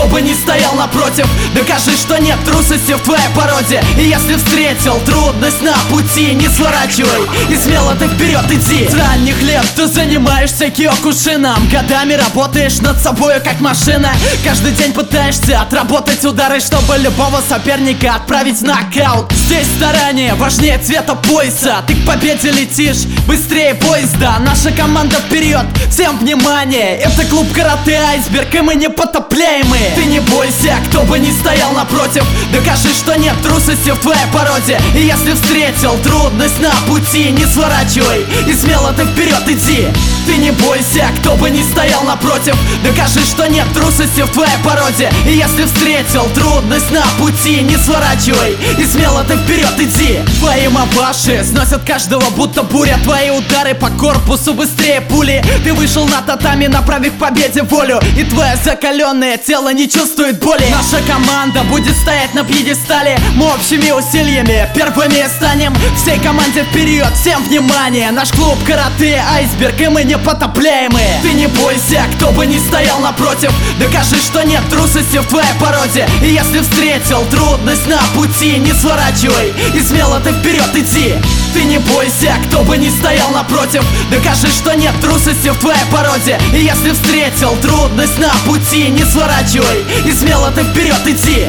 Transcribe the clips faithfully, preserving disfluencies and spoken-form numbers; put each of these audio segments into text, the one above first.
бы ни стоял напротив, докажи, что нет трусости в твоей породе. И если встретил трудность на пути, не сворачивай и смело ты вперед иди. С ранних лет ты занимаешься киокушином, годами работаешь над собой как машина. Каждый день пытаешься отработать удары, чтобы любого соперника отправить в нокаут. Здесь старание важнее цвета пояса. Ты к победе летишь быстрее поезда. Наша команда вперед, всем внимание. Это клуб карате Айсберг, и мы непотопляемые. Ты не бойся, кто бы ни стоял напротив, докажи, что нет трусости в твоей породе. И если встретил трудность на пути, не сворачивай и смело ты вперед иди. Ты не бойся, кто бы ни стоял напротив, докажи, что нет трусости в твоей породе. И если встретил трудность на пути, не сворачивай и смело ты вперед иди. Твои мабаши сносят каждого будто буря. Твои удары по корпусу быстрее пули. Ты вышел на татами, направив к победе волю, и твое закаленное тело не чувствует боли. Наша команда будет стоять на пьедестале. Мы общими усилиями первыми станем. Всей команде вперед, всем внимание. Наш клуб карате Айсберг, и мы непотопляемые. Ты не бойся, кто бы ни стоял напротив, докажи, что нет трусости в твоей породе. И если встретил трудность на пути, не сворачивай и смело ты вперед иди. Ты не бойся, кто бы ни стоял напротив, докажи, что нет трусости в твоей породе. И если встретил трудность на пути, не сворачивай и смело ты вперед иди.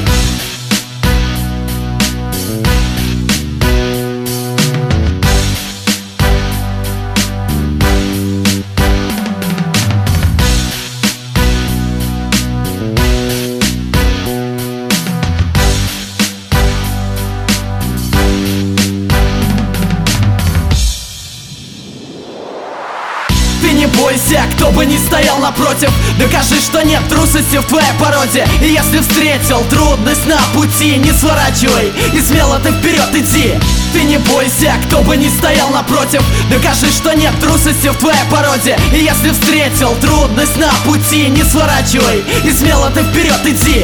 Ты не бойся, кто бы ни стоял напротив, докажи, что нет трусости в твоей породе. И если встретил трудность на пути, не сворачивай и смело ты вперед иди. Ты не бойся, кто бы ни стоял напротив, докажи, что нет трусости в твоей породе. И если встретил трудность на пути, не сворачивай и смело ты вперед иди.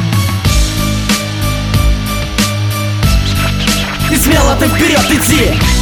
И смело ты вперед иди.